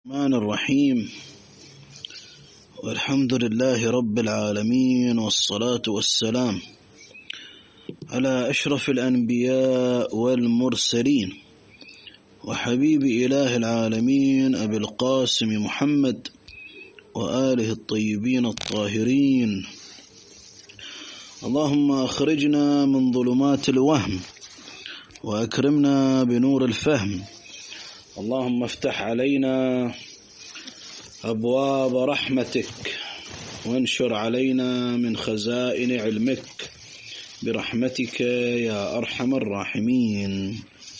الرحمن الرحيم. والحمد لله رب العالمين، والصلاة والسلام على أشرف الأنبياء والمرسلين وحبيب إله العالمين أبي القاسم محمد وآله الطيبين الطاهرين. اللهم أخرجنا من ظلمات الوهم وأكرمنا بنور الفهم. اللهم افتح علينا أبواب رحمتك وانشر علينا من خزائن علمك برحمتك يا أرحم الراحمين.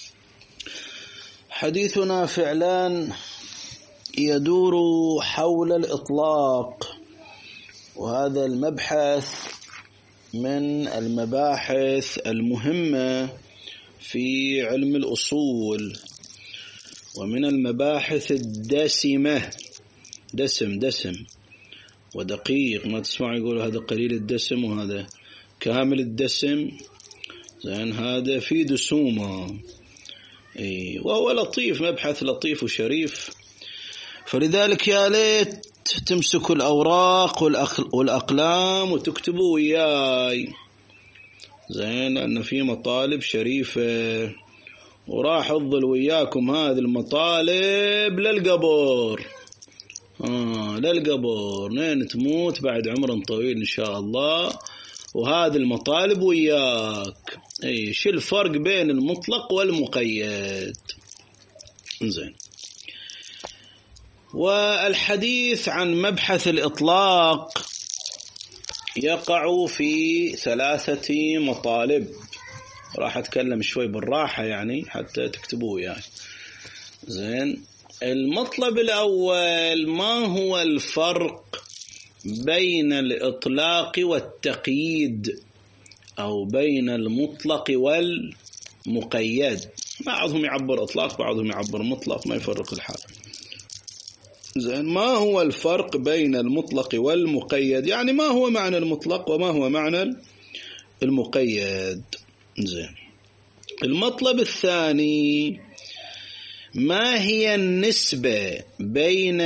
حديثنا فعلا يدور حول الإطلاق، وهذا المبحث من المباحث المهمة في علم الأصول، ومن المباحث الدسمة. دسم ودقيق، ما تسمع يقول هذا قليل الدسم وهذا كامل الدسم، زين هذا في دسومة. وهو لطيف، مبحث لطيف وشريف. فلذلك يا ليت تمسكوا الأوراق والأقلام وتكتبوا وياي، زين، لأن في مطالب شريفة، وراح أفضل وياكم هذه المطالب للقبر. للقبر، نين تموت بعد عمر طويل إن شاء الله، وهذه المطالب وياك. شو الفرق بين المطلق والمقيد؟ زين. والحديث عن مبحث الإطلاق يقع في 3 مطالب. راح أتكلم شوي بالراحة يعني حتى تكتبوه يعني. زين. المطلب الأول: ما هو الفرق بين الإطلاق والتقييد، أو بين المطلق والمقيد؟ بعضهم يعبر إطلاق، بعضهم يعبر مطلق، ما يفرق الحال. زين. ما هو الفرق بين المطلق والمقيد؟ يعني ما هو معنى المطلق وما هو معنى المقيد؟ زين. المطلب الثاني: ما هي النسبة بين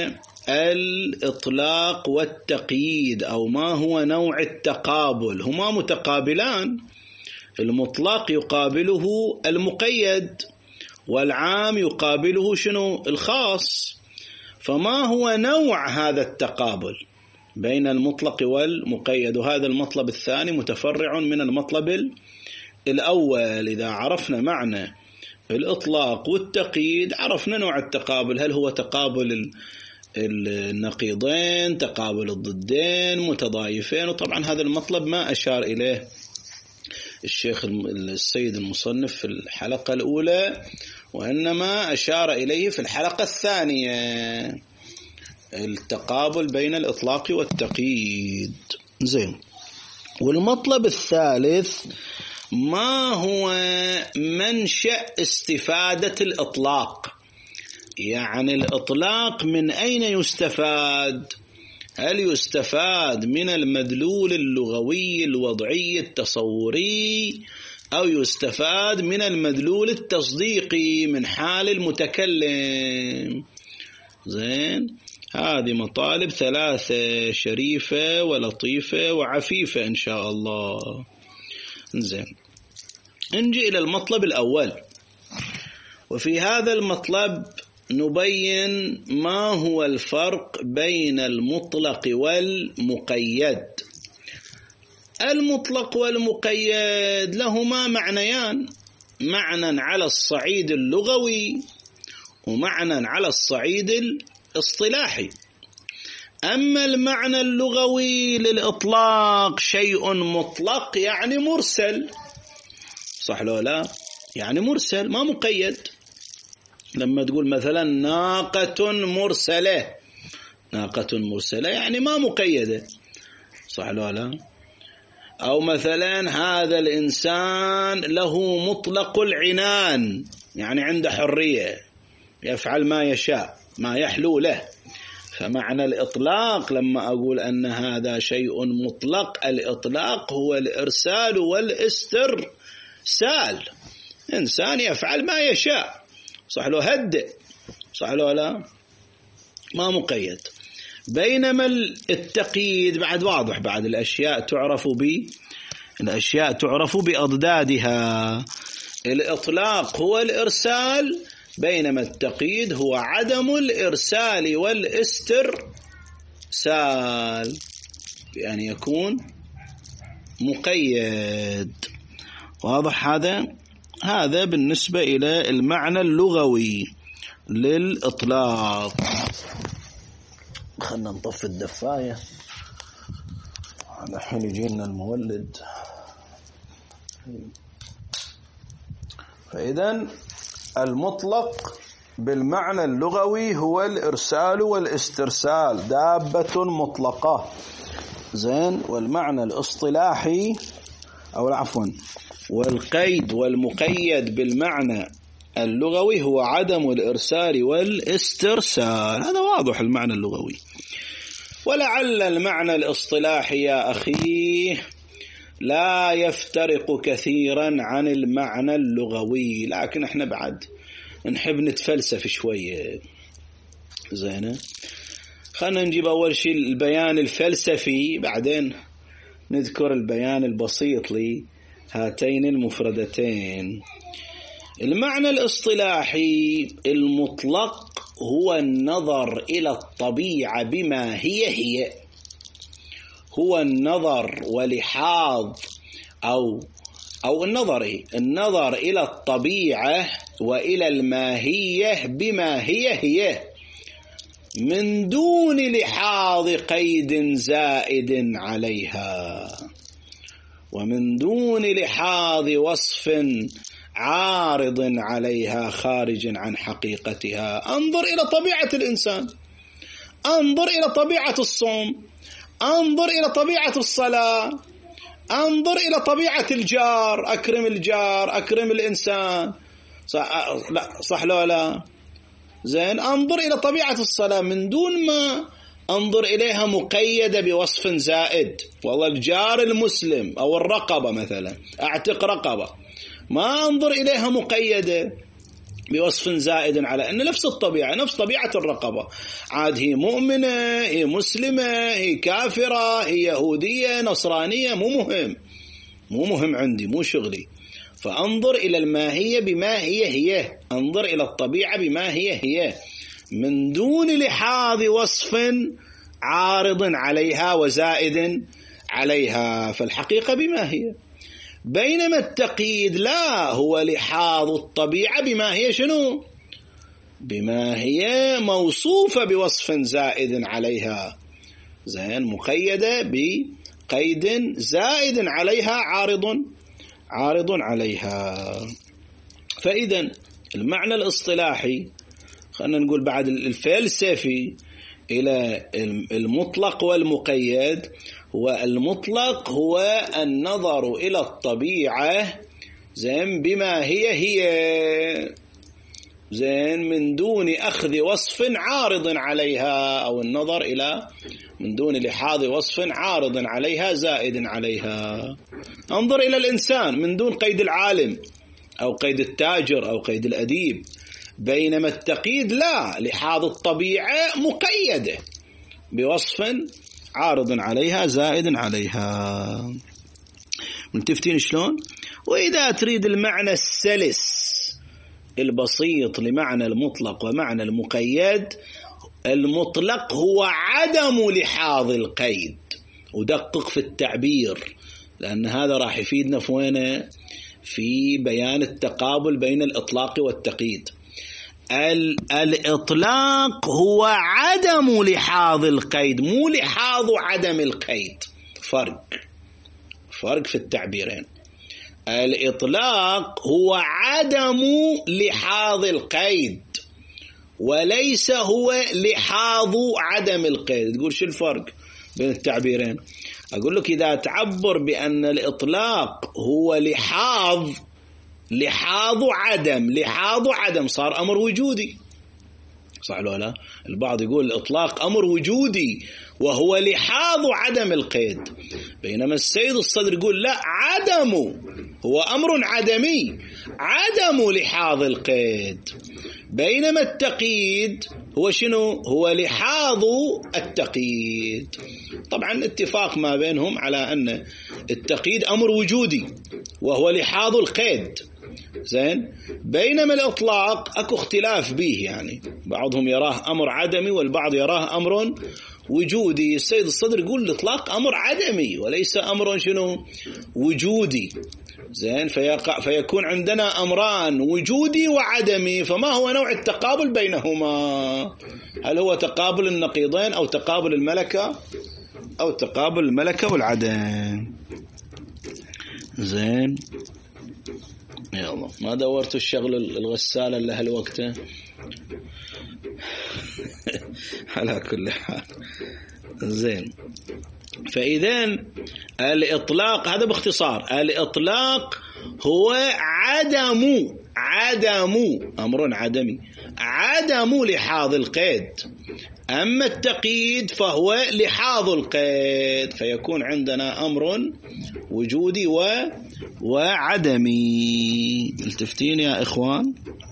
الإطلاق والتقييد، أو ما هو نوع التقابل؟ هما متقابلان، المطلق يقابله المقيد، والعام يقابله شنو؟ الخاص. فما هو نوع هذا التقابل بين المطلق والمقيد؟ وهذا المطلب الثاني متفرع من المطلب الأول. إذا عرفنا معنى الإطلاق والتقييد عرفنا نوع التقابل، هل هو تقابل النقيضين، تقابل الضدين، متضايفين. وطبعا هذا المطلب ما أشار إليه الشيخ السيد المصنف في الحلقة الأولى، وإنما أشار إليه في الحلقة الثانية، التقابل بين الإطلاق والتقييد. زين. والمطلب الثالث: ما هو منشأ استفادة الإطلاق؟ يعني الإطلاق من أين يستفاد؟ هل يستفاد من المدلول اللغوي الوضعي التصوري، أو يستفاد من المدلول التصديقي من حال المتكلم؟ زين. هذه مطالب 3 شريفة ولطيفة وعفيفة إن شاء الله. زين. نجي إلى المطلب الأول، وفي هذا المطلب نبين ما هو الفرق بين المطلق والمقيد. المطلق والمقيد لهما معنيان: معنى على الصعيد اللغوي، ومعنى على الصعيد الاصطلاحي. أما المعنى اللغوي للإطلاق شيء مطلق، يعني مرسل، صح لو لا؟ يعني مرسل ما مقيد. لما تقول مثلا ناقة مرسلة، ناقة مرسلة يعني ما مقيدة، صح لو لا؟ أو مثلا هذا الإنسان له مطلق العنان، يعني عنده حرية يفعل ما يشاء، ما يحلو له. فمعنى الإطلاق لما أقول أن هذا شيء مطلق، الإطلاق هو الإرسال والاسترسال، إنسان يفعل ما يشاء، صح له هدئ، صح له لا؟ ما مقيد. بينما التقييد بعد واضح، بعد الأشياء تعرف بأضدادها. الإطلاق هو الإرسال، بينما التقييد هو عدم الإرسال والاسترسال بأن يكون مقيد. واضح هذا بالنسبة إلى المعنى اللغوي للإطلاق. خلنا نطفي الدفاية، الحين يجي لنا المولد. فإذا المطلق بالمعنى اللغوي هو الإرسال والاسترسال، دابة مطلقة. زين. والمعنى الاصطلاحي والقيد والمقيد بالمعنى اللغوي هو عدم الإرسال والاسترسال. هذا واضح المعنى اللغوي. ولعل المعنى الاصطلاحي يا أخي لا يفترق كثيرا عن المعنى اللغوي، لكن احنا بعد نحب نتفلسف شوية. زين. خلنا نجيب أول شيء البيان الفلسفي، بعدين نذكر البيان البسيط لهاتين المفردتين. المعنى الاصطلاحي المطلق هو النظر إلى الطبيعة بما هي، هو النظر ولحاظ أو النظر إلى الطبيعة وإلى الماهية بما هي من دون لحاظ قيد زائد عليها، ومن دون لحاظ وصف عارض عليها خارج عن حقيقتها. انظر إلى طبيعة الإنسان، انظر إلى طبيعة الصوم، انظر إلى طبيعة الصلاة، انظر إلى طبيعة الجار، أكرم الجار، أكرم الإنسان، صح لا؟ زين. انظر إلى طبيعة الصلاة من دون ما انظر إليها مقيدة بوصف زائد. والله الجار المسلم أو الرقبة مثلا، أعتق رقبة، ما انظر إليها مقيدة بوصف زائد على أن نفس الطبيعة، نفس طبيعة الرقبة، عاد هي مؤمنة، هي مسلمة، هي كافرة، هي يهودية، نصرانية، مو مهم عندي، مو شغلي. فأنظر إلى الماهية بما هي، أنظر إلى الطبيعة بما هي من دون لحاظ وصف عارض عليها وزائد عليها، فالحقيقة بما هي. بينما التقييد لا، هو لحاظ الطبيعة بما هي شنو؟ بما هي موصوفة بوصف زائد عليها، زين، مقيدة بقيد زائد عليها عارض عليها. فإذا المعنى الاصطلاحي، خلينا نقول بعد الفلسفي، إلى المطلق والمقيد، والمطلق هو النظر إلى الطبيعة زين بما هي زين من دون أخذ وصف عارض عليها، أو النظر إلى من دون لحاظ وصف عارض عليها زائد عليها. انظر إلى الإنسان من دون قيد العالم أو قيد التاجر أو قيد الأديب. بينما التقييد لا، لحاظ الطبيعة مقيدة بوصف عارض عليها زائد عليها. ملتفتين شلون؟ وإذا تريد المعنى السلس البسيط لمعنى المطلق ومعنى المقيد، المطلق هو عدم لحاظ القيد. ودقق في التعبير، لأن هذا راح يفيدنا في وينه؟ في بيان التقابل بين الإطلاق والتقييد. الإطلاق هو عدم لحاظ القيد، مو لحاظ عدم القيد. فرق في التعبيرين. الإطلاق هو عدم لحاظ القيد، وليس هو لحاظ عدم القيد. تقول شو الفرق بين التعبيرين؟ أقول لك إذا تعبر بأن الإطلاق هو لحاظ عدم صار أمر وجودي، صح ولا لا؟ البعض يقول الإطلاق أمر وجودي وهو لحاظ عدم القيد، بينما السيد الصدر يقول لا، عدم هو أمر عدمي، عدم لحاظ القيد. بينما التقييد هو شنو؟ هو لحاظ التقييد. طبعا اتفاق ما بينهم على أن التقييد أمر وجودي وهو لحاظ القيد، زين، بينما الإطلاق أكو اختلاف به، يعني بعضهم يراه أمر عدمي والبعض يراه أمر وجودي. السيد الصدر يقول الإطلاق أمر عدمي وليس أمر شنو؟ وجودي، زين، فيكون عندنا أمران وجودي وعدمي، فما هو نوع التقابل بينهما؟ هل هو تقابل النقيضين أو تقابل الملكة أو تقابل الملكة والعدم؟ زين، يلا ما دورت الشغل الغسالة اللي هالوقته على كل حال. زين، فإذن الإطلاق هذا باختصار، الإطلاق هو عدم أمر عدمي، عدم لحاظ القيد، أما التقييد فهو لحاظ القيد، فيكون عندنا أمر وجودي وعدمي. التفتين يا إخوان،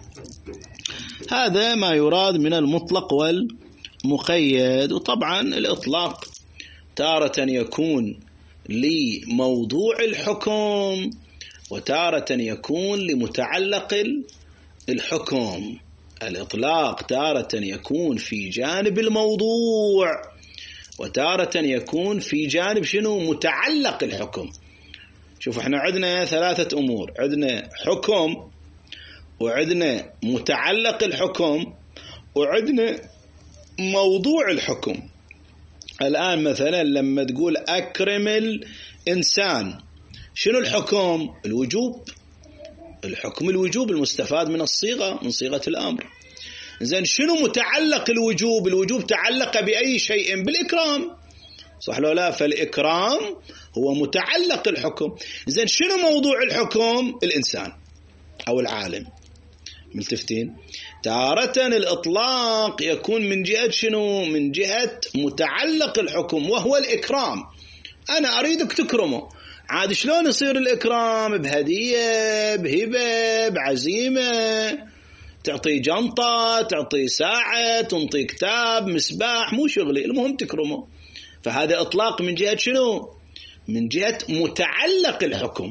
هذا ما يراد من المطلق والمقيد. وطبعا الإطلاق تارة يكون لموضوع الحكم وتارة يكون لمتعلق الحكم. الإطلاق تارة يكون في جانب الموضوع وتارة يكون في جانب شنو؟ متعلق الحكم. شوف، احنا عندنا ثلاثة أمور، عندنا حكم وعندنا متعلق الحكم وعندنا موضوع الحكم. الآن مثلا لما تقول أكرم الإنسان، شنو الحكم؟ الوجوب. الحكم الوجوب المستفاد من الصيغة، من صيغة الأمر. زين، شنو متعلق الوجوب؟ الوجوب تعلق بأي شيء؟ بالإكرام، صح لو لا؟ فالإكرام هو متعلق الحكم. زين، شنو موضوع الحكم؟ الإنسان أو العالم. ملتفتين؟ تارة الإطلاق يكون من جهة شنو؟ من جهة متعلق الحكم وهو الإكرام. أنا أريدك تكرمه، عاد شلون يصير الإكرام؟ بهدية، بهبة، بعزيمة، تعطي جنطة، تعطي ساعة، تنطي كتاب، مسباح، مو شغلي، المهم تكرمه. فهذا إطلاق من جهة شنو؟ من جهة متعلق الحكم.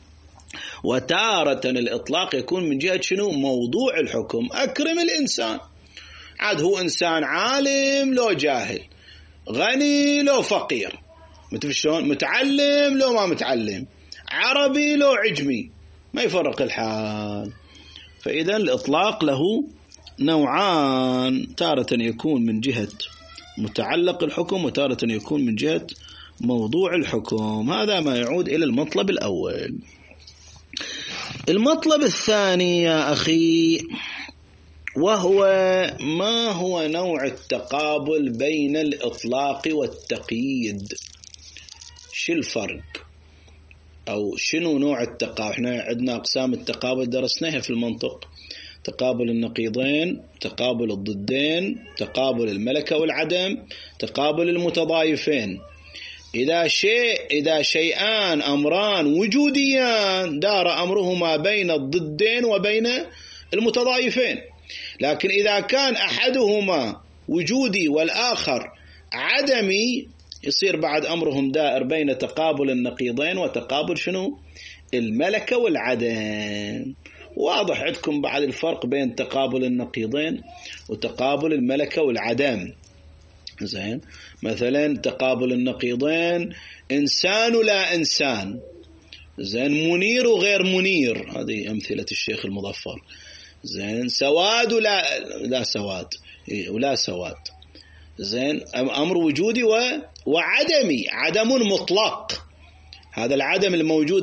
وتارة الإطلاق يكون من جهة شنو؟ موضوع الحكم. أكرم الإنسان، عاد هو إنسان عالم لو جاهل، غني لو فقير، متفشون، متعلم لو ما متعلم، عربي لو عجمي، ما يفرق الحال. فإذا الإطلاق له نوعان، تارة يكون من جهة متعلق الحكم وتارة يكون من جهة موضوع الحكم. هذا ما يعود إلى المطلب الأول. المطلب الثاني يا أخي، وهو ما هو نوع التقابل بين الإطلاق والتقييد؟ شو الفرق أو شنو نوع التقابل؟ احنا عندنا أقسام التقابل درسناها في المنطق: تقابل النقيضين، تقابل الضدين، تقابل الملكة والعدم، تقابل المتضايفين. إذا شيئان أمران وجوديان دار أمرهما بين الضدين وبين المتضايفين. لكن إذا كان أحدهما وجودي والآخر عدمي، يصير بعد أمرهم دائر بين تقابل النقيضين وتقابل شنو؟ الملكة والعدم. واضح عندكم بعد الفرق بين تقابل النقيضين وتقابل الملكة والعدم. زين، مثلا تقابل النقيضين: إنسان لا إنسان، زين، منير وغير منير، هذه أمثلة الشيخ المظفر. زين، سواد لا سواد ولا سواد. زين، أمر وجودي وعدمي، عدم مطلق. هذا العدم الموجود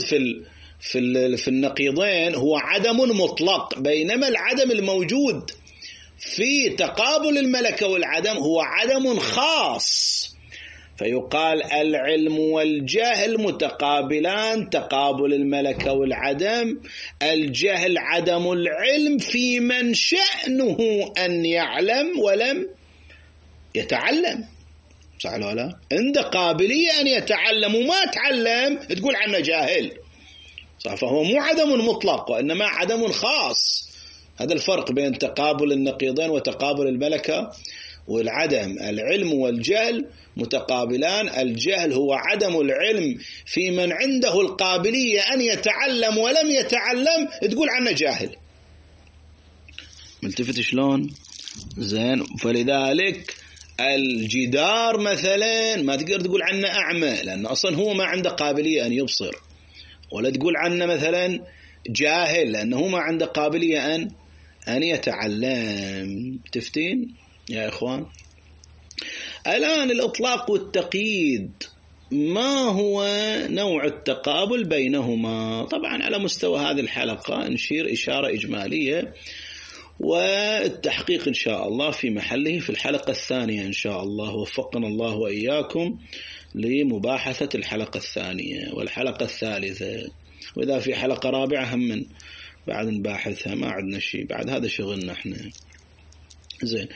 في النقيضين هو عدم مطلق، بينما العدم الموجود في تقابل الملكة والعدم هو عدم خاص. فيقال العلم والجهل متقابلان، تقابل الملكة والعدم. الجهل عدم العلم في من شأنه أن يعلم ولم يتعلم، صح ولا لا؟ عنده قابلية أن يتعلم وما تعلم، تقول عنه جاهل، صح؟ فهو مو عدم مطلق وإنما عدم خاص. هذا الفرق بين تقابل النقيضين وتقابل الملكة والعدم. العلم والجهل متقابلان. الجهل هو عدم العلم في من عنده القابلية أن يتعلم ولم يتعلم، تقول عنه جاهل. ملتفت شلون؟ زين. فلذلك الجدار مثلا ما تقدر تقول عنه أعمى، لأنه أصلا هو ما عنده قابلية أن يبصر، ولا تقول عنه مثلا جاهل لأنه ما عنده قابلية أن يتعلم. تفتين يا إخوان؟ الآن الإطلاق والتقييد، ما هو نوع التقابل بينهما؟ طبعا على مستوى هذه الحلقة نشير إشارة إجمالية، والتحقيق إن شاء الله في محله في الحلقة الثانية إن شاء الله. وفقنا الله وإياكم لمباحثة الحلقة الثانية والحلقة الثالثة، وإذا في حلقة رابعة هم من بعد نباحثها، ما عندنا شيء بعد، هذا شغلنا احنا. زين.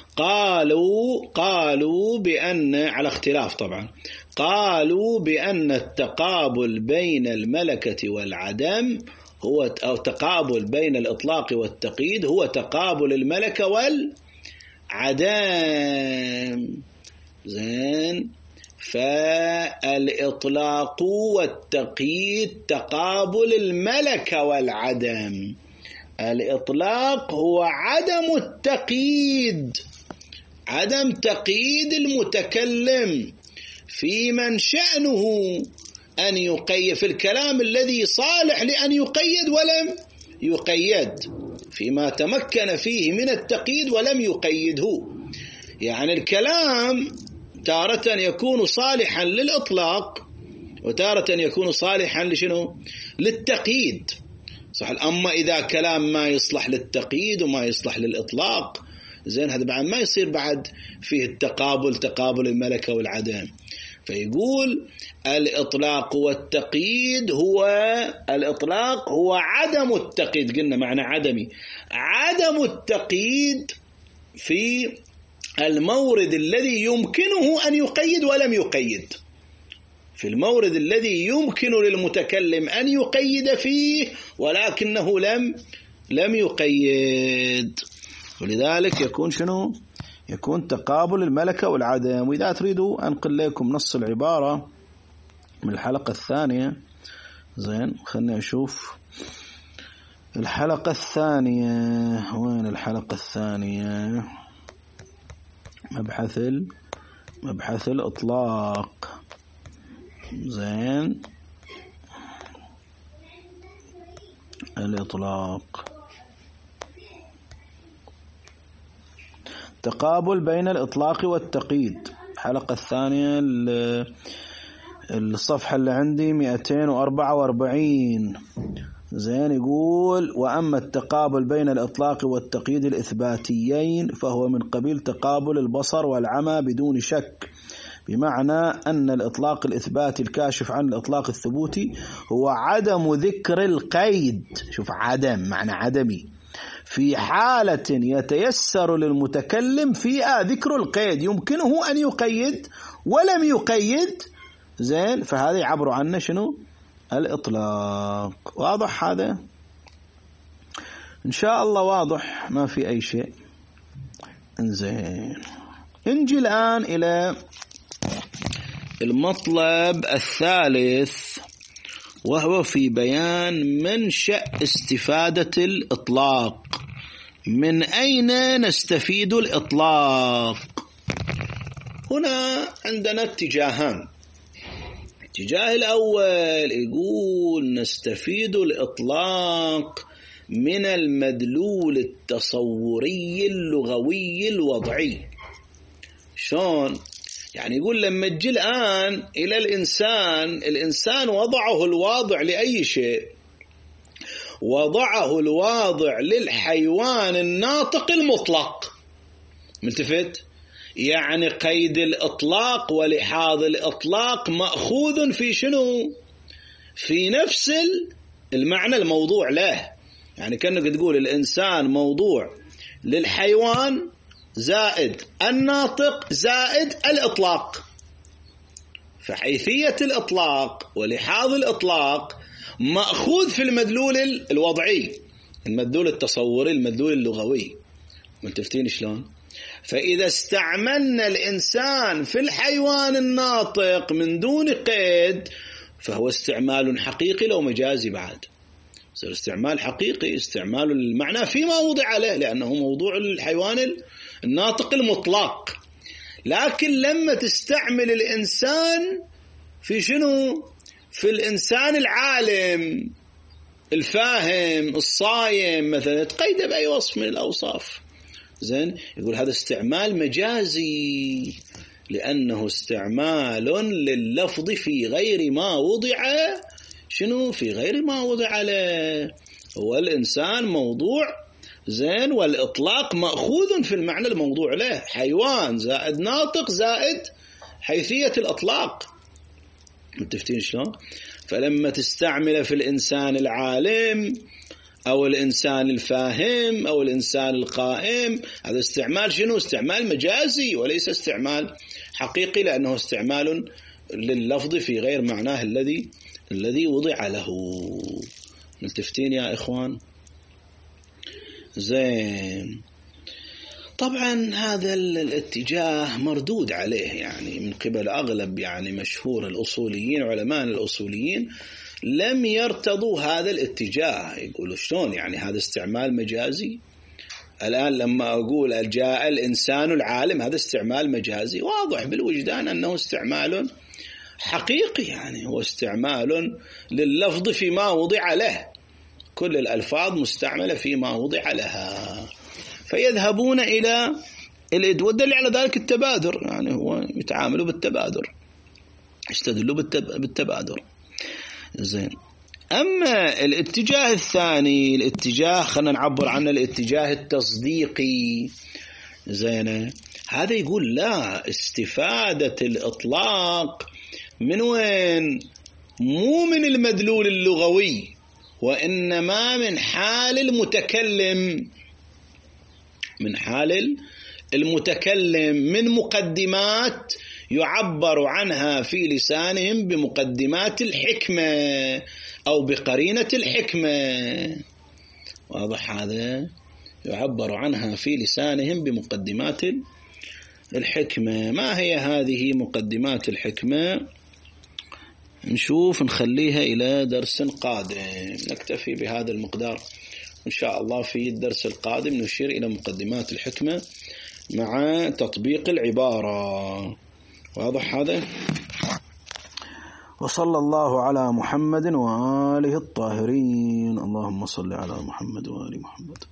قالوا بأن، على اختلاف طبعا، قالوا بأن التقابل بين الملكة والعدم هو، أو تقابل بين الإطلاق والتقييد هو تقابل الملكة والعدم. زين. فالإطلاق والتقييد تقابل الملكة والعدم. الإطلاق هو عدم التقييد، عدم تقييد المتكلم في من شأنه أن يقيد، في الكلام الذي صالح لأن يقيد ولم يقيد، فيما تمكن فيه من التقييد ولم يقيده. يعني الكلام تارة يكون صالحا للإطلاق وتارة يكون صالحا لشنو؟ للتقييد. صح. أما إذا كلام ما يصلح للتقييد وما يصلح للإطلاق، زين، هذا بعد ما يصير بعد فيه التقابل، تقابل الملكة والعدم. فيقول الإطلاق والتقييد هو، الإطلاق هو عدم التقييد، قلنا معنى عدمي، عدم التقييد في المورد الذي يمكنه أن يقيد ولم يقيد، في المورد الذي يمكن للمتكلم أن يقيد فيه ولكنه لم يقيد. ولذلك يكون شنو؟ يكون تقابل الملكة والعدم. وإذا تريدوا أنقل لكم نص العبارة من الحلقة الثانية. زين، خلني أشوف الحلقة الثانية وين. الحلقة الثانية مبحث الإطلاق. زين، الإطلاق تقابل بين الإطلاق والتقييد. الحلقة الثانية الصفحة اللي عندي 244. زين، يقول: وأما التقابل بين الإطلاق والتقييد الإثباتيين فهو من قبيل تقابل البصر والعمى بدون شك، بمعنى أن الإطلاق الإثباتي الكاشف عن الإطلاق الثبوتي هو عدم ذكر القيد. شوف، عدم معنى عدمي، في حالة يتيسر للمتكلم فيها ذكر القيد، يمكنه أن يقيد ولم يقيد. زين، فهذا يعبر عنه شنو؟ الإطلاق. واضح هذا؟ إن شاء الله واضح، ما في أي شيء. زين، نجي الآن إلى المطلب الثالث، وهو في بيان منشأ استفادة الإطلاق. من أين نستفيد الإطلاق؟ هنا عندنا اتجاهان. الاتجاه الأول يقول نستفيد الإطلاق من المدلول التصوري اللغوي الوضعي. شلون؟ يعني يقول لما تجي الآن إلى الإنسان وضعه الواضع لأي شيء، وضعه الواضع للحيوان الناطق المطلق. ملتفت؟ يعني قيد الإطلاق ولحاظ الإطلاق مأخوذ في شنو؟ في نفس المعنى الموضوع له. يعني كأنك تقول الإنسان موضوع للحيوان زائد الناطق زائد الإطلاق. فحيثية الإطلاق ولحاظ الإطلاق مأخوذ في المدلول الوضعي. المدلول التصوري، المدلول اللغوي. متفتين شلون؟ فإذا استعملنا الإنسان في الحيوان الناطق من دون قيد فهو استعمال حقيقي لو مجازي بعد. صار استعمال حقيقي، استعمال المعنى فيما وضع له، لأنه موضوع الحيوان الناطق المطلق. لكن لما تستعمل الإنسان في شنو؟ في الإنسان العالم الفاهم الصايم مثلا، تقيده بأي وصف من الأوصاف. زين، يقول هذا استعمال مجازي لأنه استعمال لللفظ في غير ما وضع شنو؟ في غير ما وضع له. هو الإنسان موضوع، زين، والإطلاق مأخوذ في المعنى الموضوع له، حيوان زائد ناطق زائد حيثية الإطلاق. متفتين شلون؟ فلما تستعمل في الإنسان العالم أو الإنسان الفاهم أو الإنسان القائم، هذا استعمال شنو؟ استعمال مجازي وليس استعمال حقيقي، لأنه استعمال لللفظ في غير معناه الذي وضع له. ملتفتين يا إخوان؟ زين. طبعا هذا الاتجاه مردود عليه يعني من قبل أغلب يعني مشهور الأصوليين، علماء الأصوليين لم يرتضوا هذا الاتجاه. يقولوا شلون يعني هذا استعمال مجازي؟ الآن لما أقول جاء الإنسان العالم، هذا استعمال مجازي، واضح بالوجدان أنه استعمال حقيقي، يعني هو استعمال لللفظ فيما وضع له، كل الألفاظ مستعملة فيما وضع لها. فيذهبون إلى والدليل على ذلك التبادر، يعني هو يتعاملوا بالتبادر، يستدلوا بالتبادر. زين. أما الاتجاه الثاني، الاتجاه خلنا نعبر عنه الاتجاه التصديقي، زين، هذا يقول لا، استفادة الإطلاق من وين؟ مو من المدلول اللغوي، وإنما من حال المتكلم، من حال المتكلم، من مقدمات يعبر عنها في لسانهم بمقدمات الحكمة أو بقرينة الحكمة. واضح هذا؟ يعبر عنها في لسانهم بمقدمات الحكمة. ما هي هذه مقدمات الحكمة؟ نشوف، نخليها إلى درس قادم، نكتفي بهذا المقدار إن شاء الله. في الدرس القادم نشير إلى مقدمات الحكمة مع تطبيق العبارة. واضح هذا؟ وصلى الله على محمد وآله الطاهرين. اللهم صل على محمد وآل محمد.